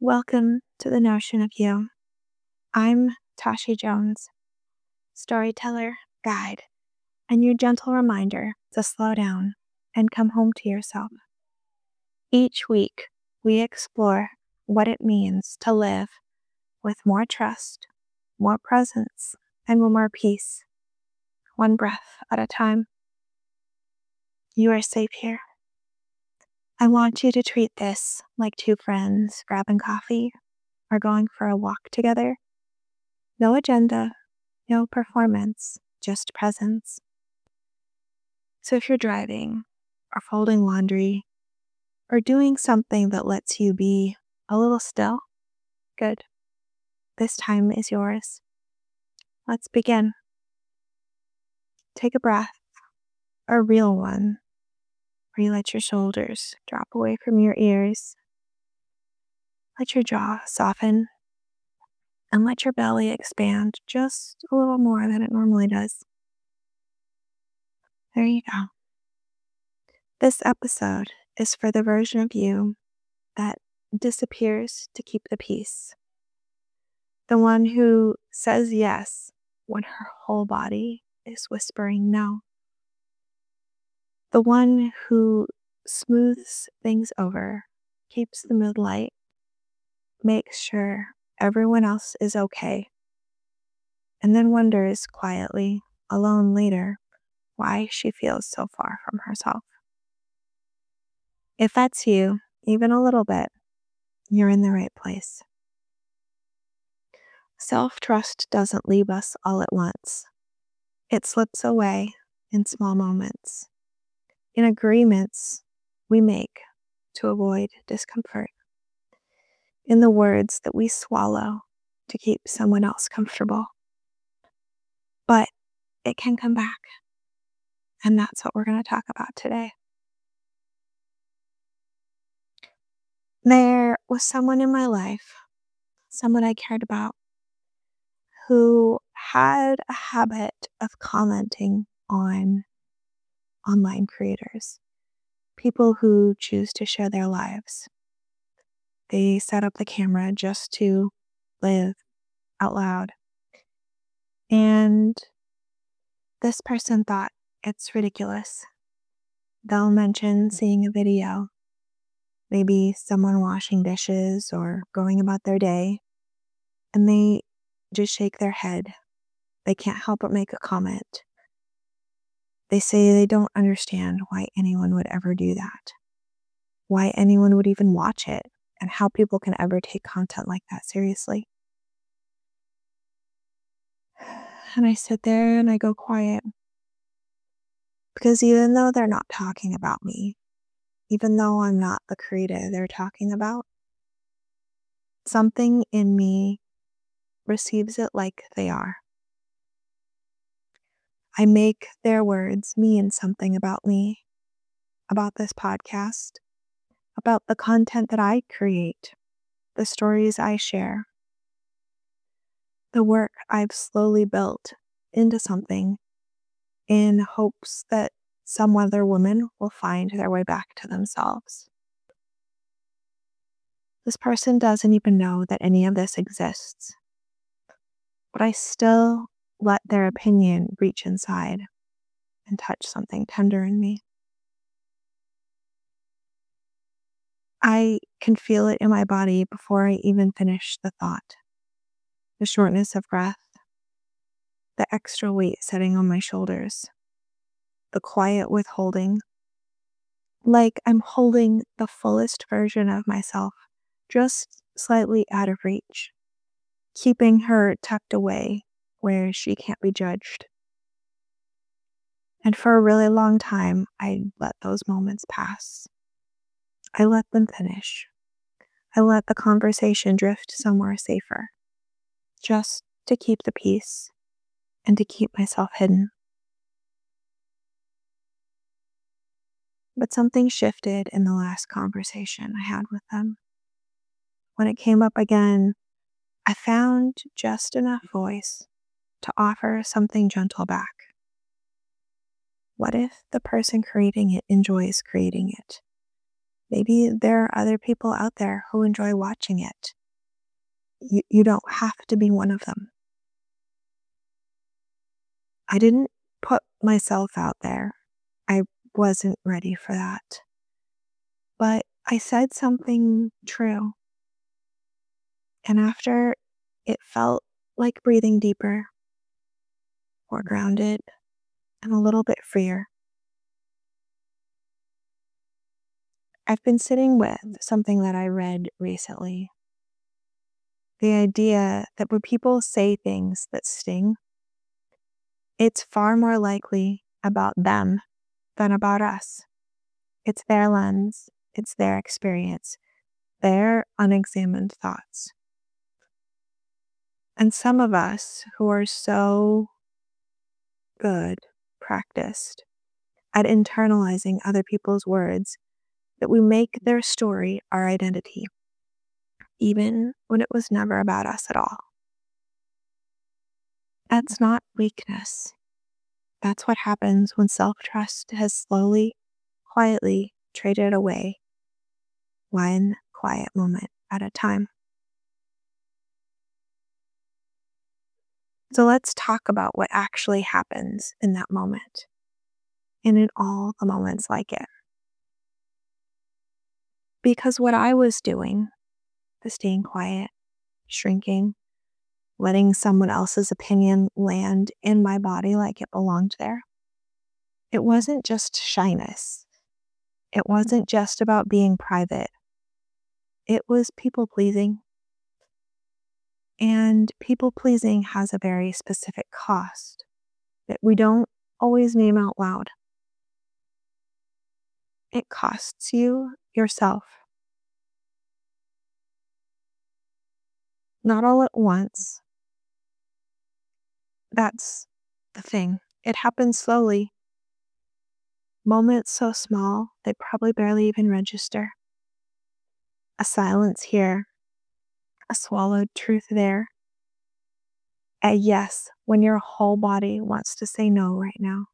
Welcome to the Notion of You. I'm Tashi Jones, storyteller, guide, and your gentle reminder to slow down and come home to yourself. Each week, we explore what it means to live with more trust, more presence, and more peace, one breath at a time. You are safe here. I want you to treat this like two friends grabbing coffee or going for a walk together. No agenda, no performance, just presence. So if you're driving or folding laundry or doing something that lets you be a little still, good. This time is yours. Let's begin. Take a breath, a real one, where you let your shoulders drop away from your ears. Let your jaw soften and let your belly expand just a little more than it normally does. There you go. This episode is for the version of you that disappears to keep the peace. The one who says yes when her whole body is whispering no. The one who smooths things over, keeps the mood light, makes sure everyone else is okay, and then wonders quietly, alone later, why she feels so far from herself. If that's you, even a little bit, you're in the right place. Self-trust doesn't leave us all at once. It slips away in small moments, in agreements we make to avoid discomfort, in the words that we swallow to keep someone else comfortable. But it can come back, and that's what we're going to talk about today. There was someone in my life, someone I cared about, who had a habit of commenting on online creators, people who choose to share their lives. They set up the camera just to live out loud. And this person thought it's ridiculous. They'll mention seeing a video, maybe someone washing dishes or going about their day, and they just shake their head. They can't help but make a comment. They say they don't understand why anyone would ever do that, why anyone would even watch it, and how people can ever take content like that seriously. And I sit there and I go quiet. Because even though they're not talking about me, even though I'm not the creator they're talking about, something in me receives it like they are. I make their words mean something about me, about this podcast, about the content that I create, the stories I share, the work I've slowly built into something in hopes that some other woman will find their way back to themselves. This person doesn't even know that any of this exists, but I still let their opinion reach inside and touch something tender in me. I can feel it in my body before I even finish the thought. The shortness of breath, the extra weight sitting on my shoulders, the quiet withholding, like I'm holding the fullest version of myself, just slightly out of reach, keeping her tucked away where she can't be judged. And for a really long time, I let those moments pass. I let them finish. I let the conversation drift somewhere safer, just to keep the peace and to keep myself hidden. But something shifted in the last conversation I had with them. When it came up again, I found just enough voice to offer something gentle back. What if the person creating it enjoys creating it? Maybe there are other people out there who enjoy watching it. You don't have to be one of them. I didn't put myself out there. I wasn't ready for that. But I said something true. And after, it felt like breathing deeper, more grounded, and a little bit freer. I've been sitting with something that I read recently. The idea that when people say things that sting, it's far more likely about them than about us. It's their lens, it's their experience, their unexamined thoughts. And some of us who are so good, practiced at internalizing other people's words, that we make their story our identity, even when it was never about us at all. That's not weakness. That's what happens when self-trust has slowly, quietly traded away, one quiet moment at a time. So let's talk about what actually happens in that moment, and in all the moments like it. Because what I was doing, the staying quiet, shrinking, letting someone else's opinion land in my body like it belonged there, it wasn't just shyness. It wasn't just about being private. It was people pleasing. And people pleasing has a very specific cost that we don't always name out loud. It costs you yourself. Not all at once. That's the thing. It happens slowly. Moments so small, they probably barely even register. A silence here, a swallowed truth there. A yes when your whole body wants to say no right now.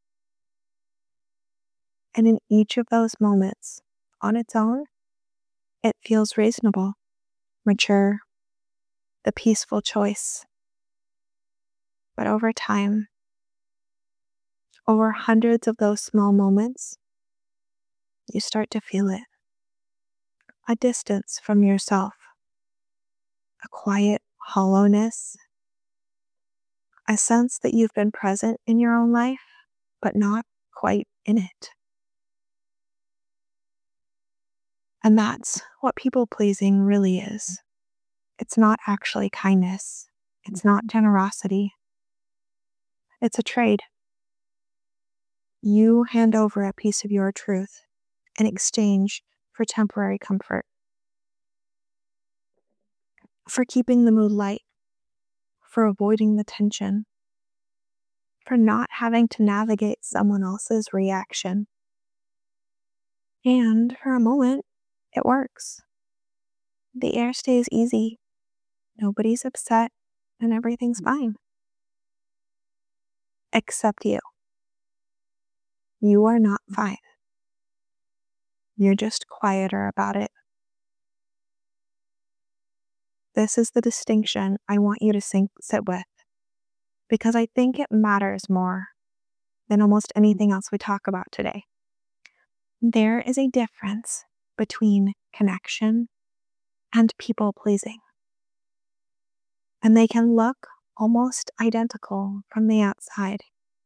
And in each of those moments, on its own, it feels reasonable, mature, the peaceful choice. But over time, over hundreds of those small moments, you start to feel it. A distance from yourself, a quiet hollowness, a sense that you've been present in your own life, but not quite in it. And that's what people pleasing really is. It's not actually kindness. It's not generosity. It's a trade. You hand over a piece of your truth in exchange for temporary comfort, for keeping the mood light, for avoiding the tension, for not having to navigate someone else's reaction. And for a moment, it works. The air stays easy, nobody's upset, and everything's fine. Except you. You are not fine. You're just quieter about it. This is the distinction I want you to sit with, because I think it matters more than almost anything else we talk about today. There is a difference between connection and people pleasing. And they can look almost identical from the outside.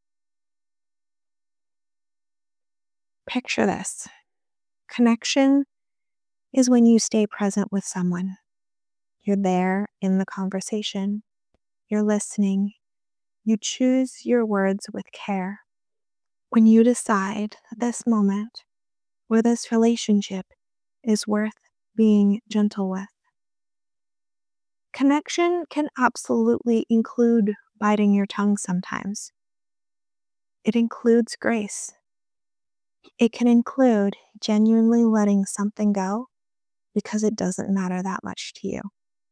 Picture this. Connection is when you stay present with someone. You're there in the conversation. You're listening. You choose your words with care. When you decide that this moment or this relationship is worth being gentle with. Connection can absolutely include biting your tongue sometimes. It includes grace. It can include genuinely letting something go because it doesn't matter that much to you.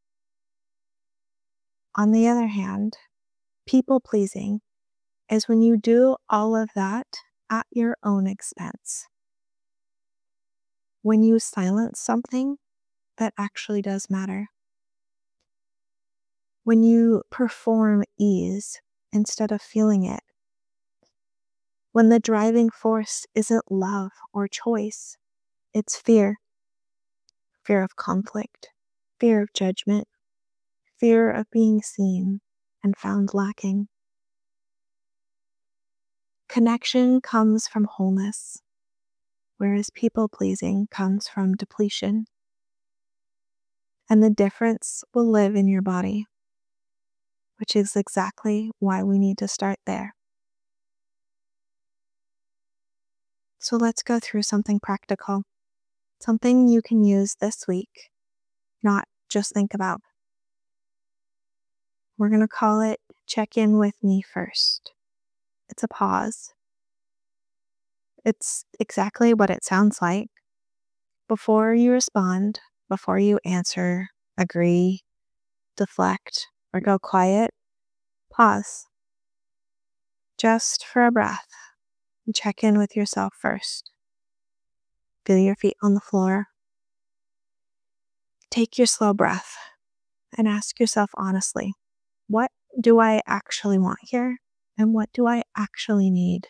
On the other hand, people pleasing is when you do all of that at your own expense. when you silence something that actually does matter. When you perform ease instead of feeling it. When the driving force isn't love or choice, it's fear. Fear of conflict, fear of judgment, fear of being seen and found lacking. Connection comes from wholeness, whereas people-pleasing comes from depletion. And the difference will live in your body, which is exactly why we need to start there. So let's go through something practical, something you can use this week, not just think about. We're going to call it Check In With Me First. It's a pause. It's exactly what it sounds like. Before you respond, before you answer, agree, deflect, or go quiet, pause. Just for a breath. And check in with yourself first. Feel your feet on the floor. Take your slow breath and ask yourself honestly, what do I actually want here? And what do I actually need?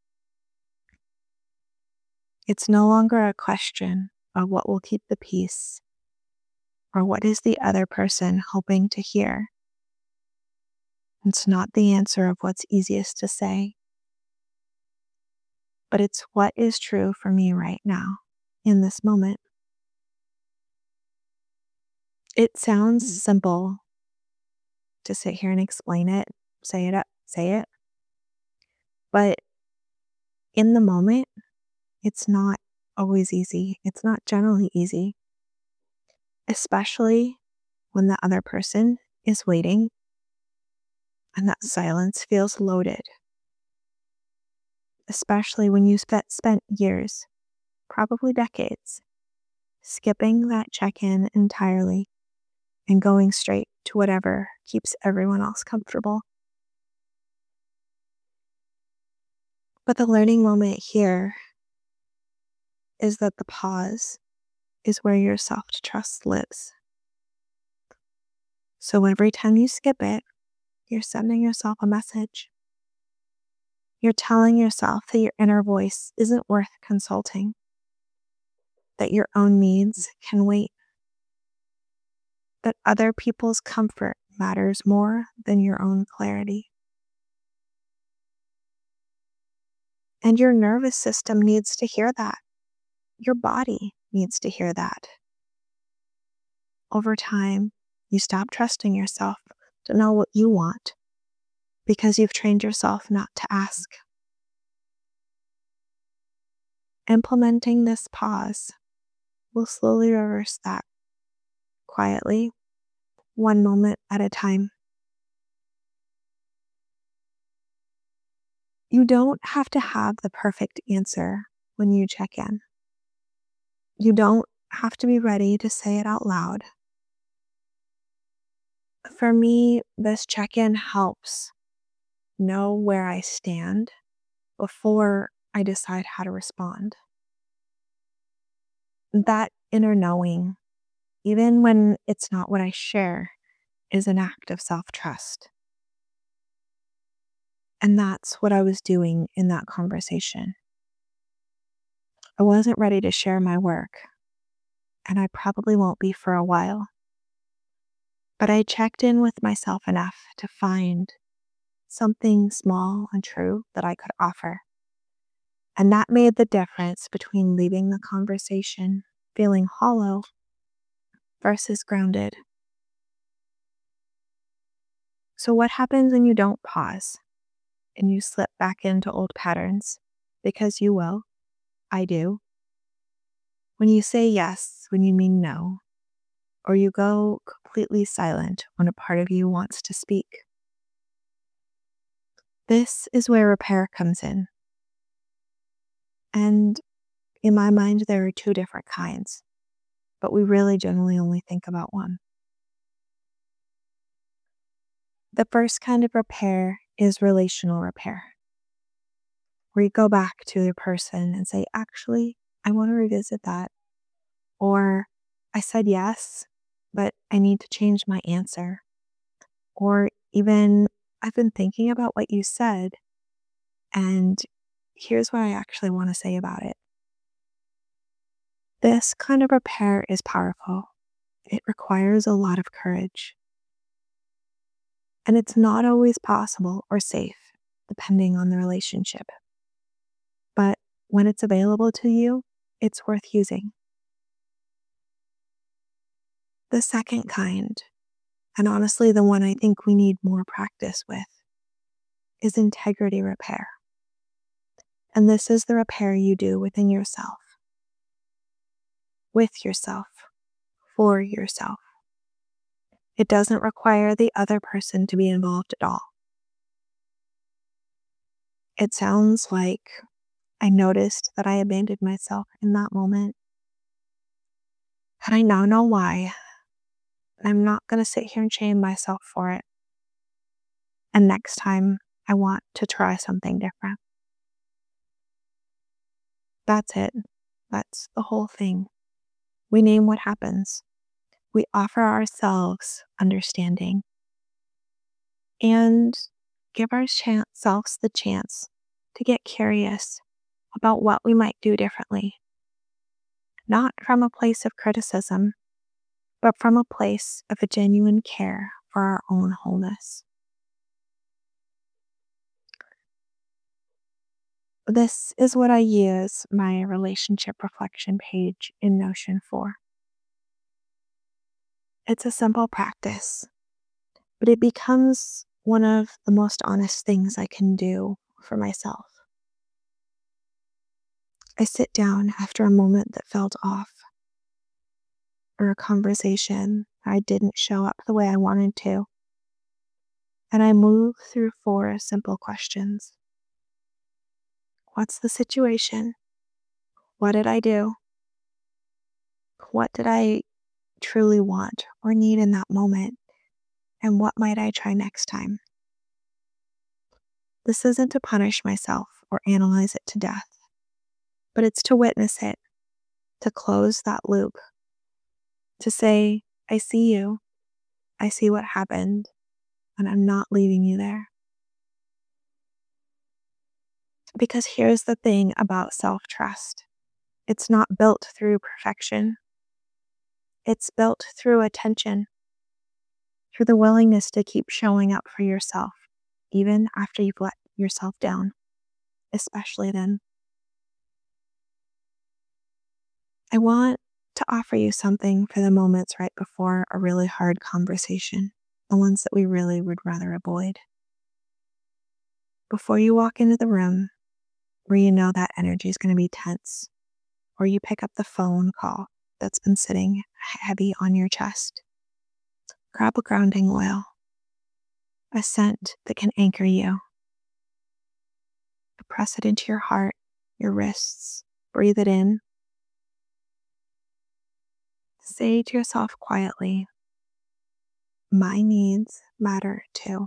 It's no longer a question of what will keep the peace or what is the other person hoping to hear. It's not the answer of what's easiest to say, but it's what is true for me right now, in this moment. It sounds simple to sit here and explain it, say it. But in the moment, it's not always easy. It's not generally easy, especially when the other person is waiting and that silence feels loaded. Especially when you spent years, probably decades, skipping that check-in entirely and going straight to whatever keeps everyone else comfortable. But the learning moment here is that the pause is where your self-trust lives. So every time you skip it, you're sending yourself a message. You're telling yourself that your inner voice isn't worth consulting, that your own needs can wait, that other people's comfort matters more than your own clarity. And your nervous system needs to hear that. Your body needs to hear that. Over time, you stop trusting yourself to know what you want because you've trained yourself not to ask. Implementing this pause will slowly reverse that, quietly, one moment at a time. You don't have to have the perfect answer when you check in. You don't have to be ready to say it out loud. For me, this check-in helps know where I stand before I decide how to respond. That inner knowing, even when it's not what I share, is an act of self-trust. And that's what I was doing in that conversation. I wasn't ready to share my work, and I probably won't be for a while. But I checked in with myself enough to find something small and true that I could offer. And that made the difference between leaving the conversation feeling hollow versus grounded. So what happens when you don't pause and you slip back into old patterns? Because you will. I do. When you say yes when you mean no, or you go completely silent when a part of you wants to speak. This is where repair comes in. And in my mind, there are two different kinds, but we really generally only think about one. The first kind of repair is relational repair, where you go back to the person and say, actually, I want to revisit that. Or I said yes, but I need to change my answer. Or even I've been thinking about what you said, and here's what I actually want to say about it. This kind of repair is powerful. It requires a lot of courage. And it's not always possible or safe, depending on the relationship. But when it's available to you, it's worth using. The second kind, and honestly the one I think we need more practice with, is integrity repair. And this is the repair you do within yourself, with yourself, for yourself. It doesn't require the other person to be involved at all. It sounds like I noticed that I abandoned myself in that moment. And I now know why. And I'm not going to sit here and shame myself for it. And next time, I want to try something different. That's it. That's the whole thing. We name what happens. We offer ourselves understanding and give ourselves the chance to get curious about what we might do differently. Not from a place of criticism, but from a place of a genuine care for our own wholeness. This is what I use my relationship reflection page in Notion for. It's a simple practice, but it becomes one of the most honest things I can do for myself. I sit down after a moment that felt off, or a conversation I didn't show up the way I wanted to, and I move through 4 simple questions. What's the situation? What did I do? What did I truly want or need in that moment? And what might I try next time? This isn't to punish myself or analyze it to death, but it's to witness it, to close that loop, to say, I see you, I see what happened, and I'm not leaving you there. Because here's the thing about self-trust. It's not built through perfection. It's built through attention, through the willingness to keep showing up for yourself, even after you've let yourself down, especially then. I want to offer you something for the moments right before a really hard conversation, the ones that we really would rather avoid. Before you walk into the room where you know that energy is going to be tense, or you pick up the phone call that's been sitting heavy on your chest, grab a grounding oil, a scent that can anchor you. Press it into your heart, your wrists, breathe it in. Say to yourself quietly, my needs matter too.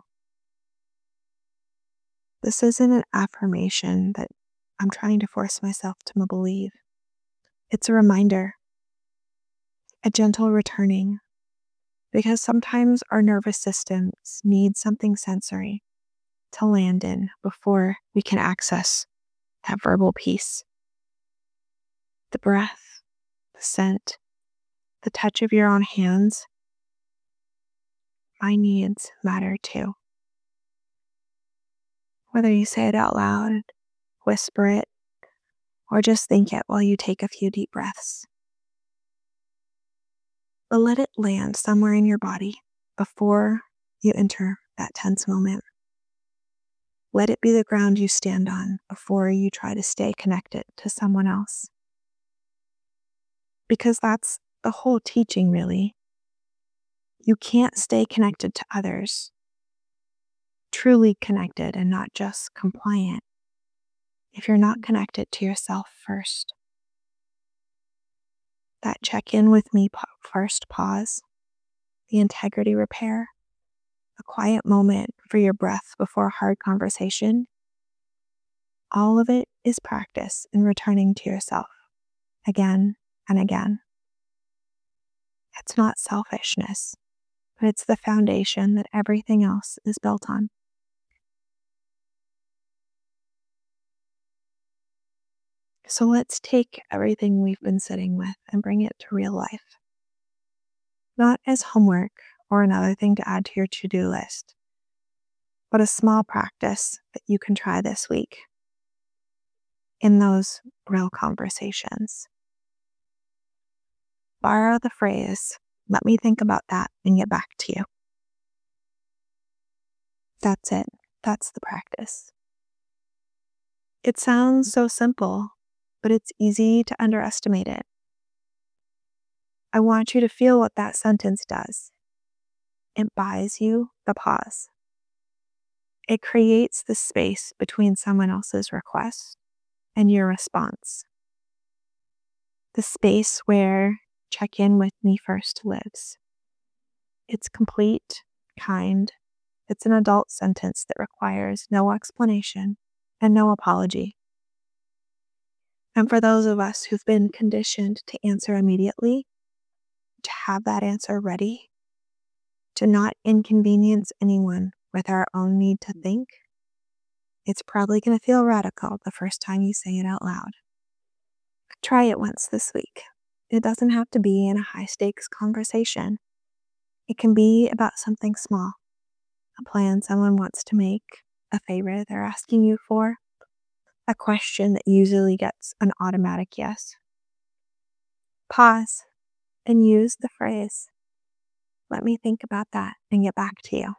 This isn't an affirmation that I'm trying to force myself to believe. It's a reminder, a gentle returning, because sometimes our nervous systems need something sensory to land in before we can access that verbal peace. The breath, the scent, the touch of your own hands. My needs matter too. Whether you say it out loud, whisper it, or just think it while you take a few deep breaths. But let it land somewhere in your body before you enter that tense moment. Let it be the ground you stand on before you try to stay connected to someone else. Because that's the whole teaching, really. You can't stay connected to others, truly connected and not just compliant, if you're not connected to yourself first. That check-in with me first pause, the integrity repair, a quiet moment for your breath before a hard conversation, all of it is practice in returning to yourself again and again. It's not selfishness, but it's the foundation that everything else is built on. So let's take everything we've been sitting with and bring it to real life. Not as homework or another thing to add to your to-do list, but a small practice that you can try this week in those real conversations. Borrow the phrase, "Let me think about that and get back to you." That's it. That's the practice. It sounds so simple, but it's easy to underestimate it. I want you to feel what that sentence does. It buys you the pause. It creates the space between someone else's request and your response. The space where "check in with me first" lives. It's complete, kind. It's an adult sentence that requires no explanation and no apology. And for those of us who've been conditioned to answer immediately, to have that answer ready, to not inconvenience anyone with our own need to think, it's probably going to feel radical the first time you say it out loud. Try it once this week. It doesn't have to be in a high-stakes conversation. It can be about something small, a plan someone wants to make, a favor they're asking you for, a question that usually gets an automatic yes. Pause and use the phrase, "Let me think about that and get back to you."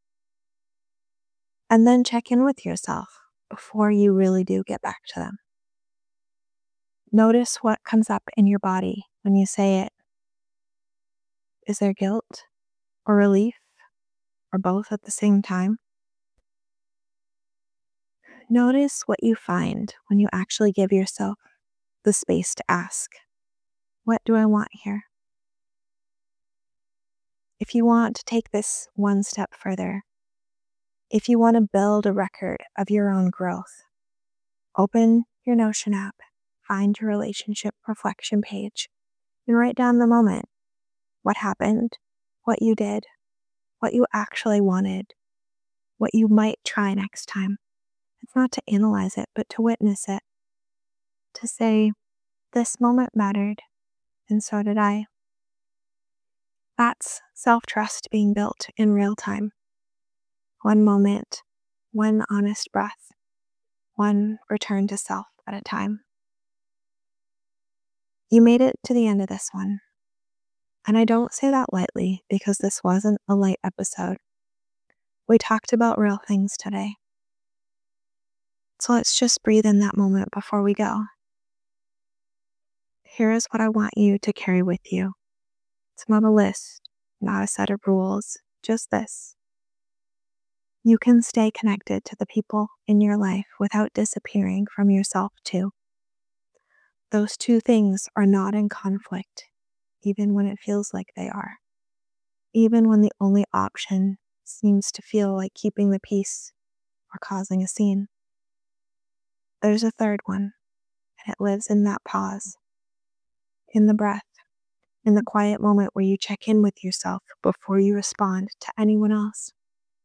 And then check in with yourself before you really do get back to them. Notice what comes up in your body when you say it. Is there guilt or relief or both at the same time? Notice what you find when you actually give yourself the space to ask, "What do I want here?" If you want to take this one step further, if you want to build a record of your own growth, open your Notion app, find your relationship reflection page, and write down the moment. What happened, what you did, what you actually wanted, what you might try next time. It's not to analyze it, but to witness it. To say, "This moment mattered, and so did I." That's self-trust being built in real time. One moment, one honest breath, one return to self at a time. You made it to the end of this one. And I don't say that lightly because this wasn't a light episode. We talked about real things today. So let's just breathe in that moment before we go. Here is what I want you to carry with you. It's not a list, not a set of rules, just this. You can stay connected to the people in your life without disappearing from yourself too. Those two things are not in conflict, even when it feels like they are. Even when the only option seems to feel like keeping the peace or causing a scene. There's a third one, and it lives in that pause, in the breath, in the quiet moment where you check in with yourself before you respond to anyone else.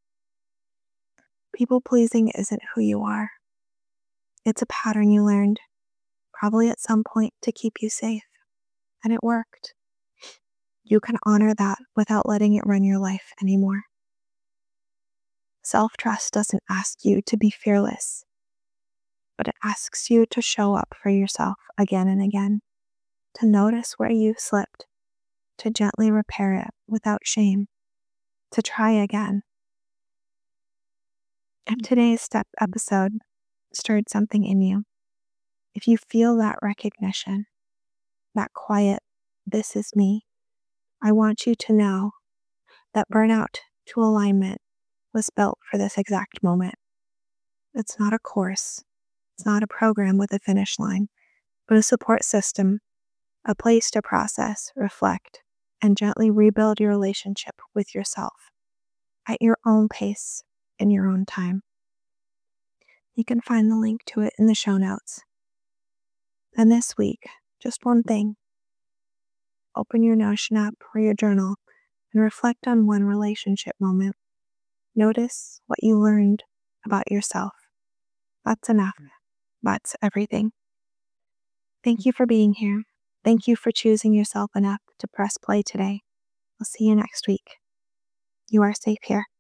People pleasing isn't who you are. It's a pattern you learned, probably at some point to keep you safe, and it worked. You can honor that without letting it run your life anymore. Self-trust doesn't ask you to be fearless, but it asks you to show up for yourself again and again, to notice where you've slipped, to gently repair it without shame, to try again. If today's step episode stirred something in you, if you feel that recognition, that quiet, "This is me," I want you to know that Burnout to Alignment was built for this exact moment. It's not a course. It's not a program with a finish line, but a support system, a place to process, reflect, and gently rebuild your relationship with yourself at your own pace, in your own time. You can find the link to it in the show notes. And this week, just one thing. open your Notion app or your journal and reflect on one relationship moment. Notice what you learned about yourself. That's enough. That's everything. Thank you for being here. Thank you for choosing yourself enough to press play today. I'll see you next week. You are safe here.